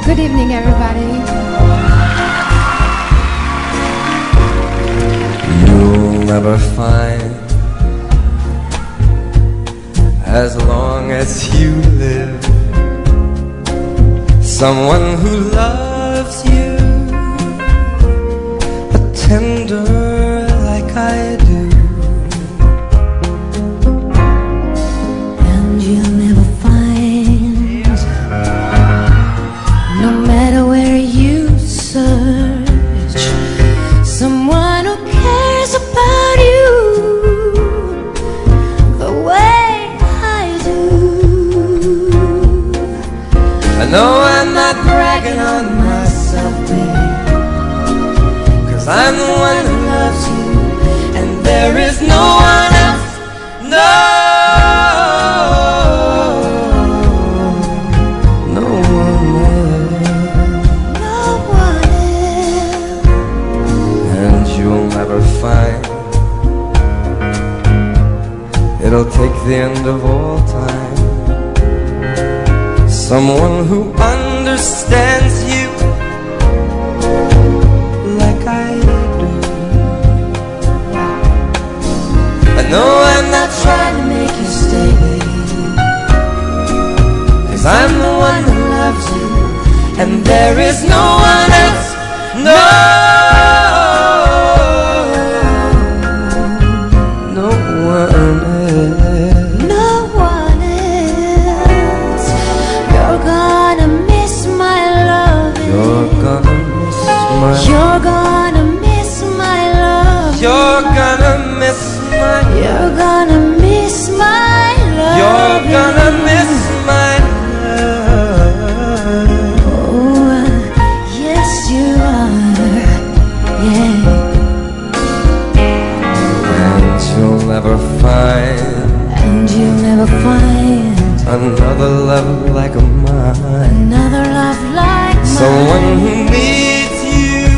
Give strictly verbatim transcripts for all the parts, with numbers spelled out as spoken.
Good evening, everybody. You'll never find, as long as you live, someone who loves you a tender like I do. And you'll never find, no matter where you search, someone who cares about you the way I do. I know I'm not bragging on myself, babe, 'cause I'm the one who loves you, and there is no one else. No, no one else. No one else. And you'll never find, it'll take the end of all time, someone who understands you like I do. I know I'm not trying to make you stay, babe, 'cause I'm the one who loves you, and there is no one else. No, no one else. No one else. You're gonna miss my love. You're gonna miss my You're gonna miss my love. You're gonna miss my You're gonna miss my love. You're gonna miss my love. Oh, yes you are. Yeah. And you'll never find, And you'll never find another love like mine, another love like someone mine. who needs you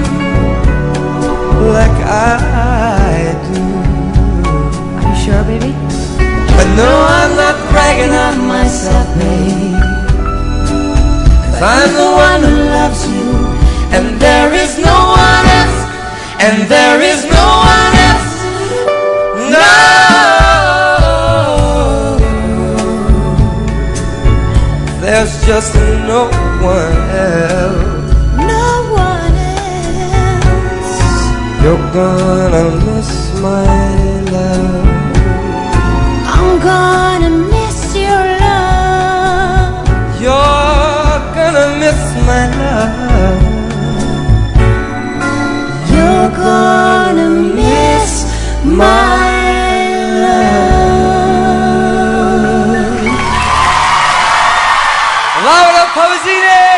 like I do. Are you sure, baby? But no, I'm not bragging on myself, babe, 'cause I'm the one who loves you, and there is no one else, and there is no one else. No, there's just no one else. No one else. You're gonna miss my love. I'm gonna miss your love. You're gonna miss my love. You're gonna miss my love. Laura Pausini!